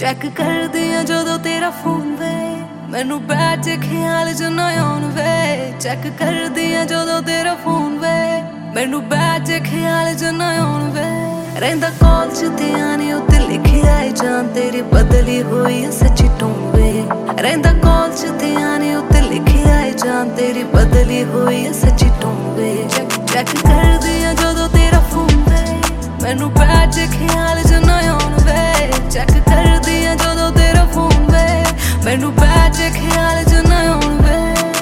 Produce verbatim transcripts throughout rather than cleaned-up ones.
check कर दिया जदों तेरा फोन वे मैनू बैठ ख्याल च ना आउण वे चेक कर दिया जदों तेरा फोन वे मैनू बैठ ख्याल च ना आउण वे रहिंदा कॉल च ध्यान उत्ते लिखिया है जान तेरी बदली हुई है सच्ची टोन वे रहिंदा कॉल च ध्यान उत्ते लिखिया है जान तेरी बदली हुई है सच्ची टोन वे चेक चेक कर दिया जदों तेरा फोन वे मैनू बैठ ख्याल च ना आउण वे चेक कर दिया जदों तेरा फोन वे मैनू बैठ ख्याल च ना आउण वे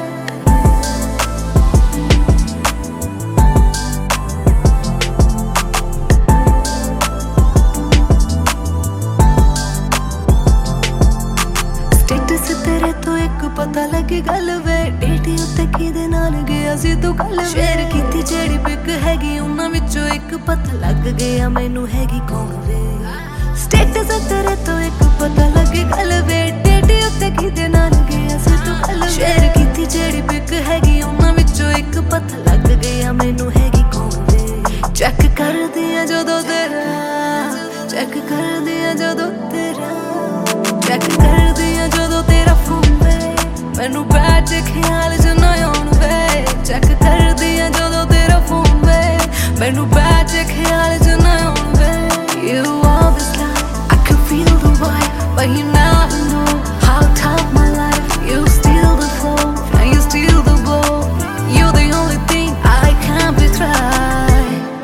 स्टेटस तेरे तो एक पता लगे गल वे डेटी उत्ते किदे नाल गया सी तू कल शेयर कीती जेड़ी पिक हैगी उन्हां विचों एक पता लग गया मैनू हैगी कौन वे स्टेटस तेरे तो एक पता लगे गल वे डेटी उत्ते किदे नाल गया सी तू कल शेयर कीती जेड़ी पिक हैगी उन्हां विचों एक पता लग गया मैनू हैगी कौन वे चेक कर दिया जदों तेरा चेक कर दिया जदों तेरा चेक कर दिया जदों तेरा फोन वे मैनू बैठ ख्याल च ना आउण वे चेक कर दिया जदों तेरा फोन वे मैनू बैठ ख्याल च ना आउण वे You all this time I could feel the vibe but you never know how tough my life you steal the flow and you steal the glow you're the only thing I can't betray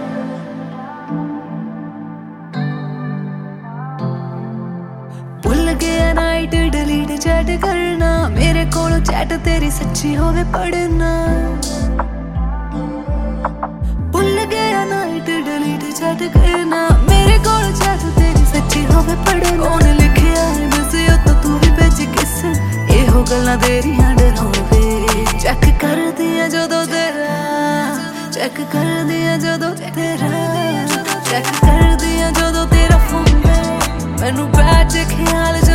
भुल गया night delete chat करना मेरे कोलों chat तेरी सच्ची होवे पढ़ना भुल गया नाइट डिलीट चैट करना मेरे कोलों चैट तेरी सच्ची होवे पढ़ना कौन लिखिया है बिजी हो तो तू भी भेज किस एहो गल्लां तेरियां डरावे चेक कर दिया जदों तेरा चेक कर दिया जदों तेरा चेक कर दिया जदों तेरा फोन वे मैनू बैठ ख्याल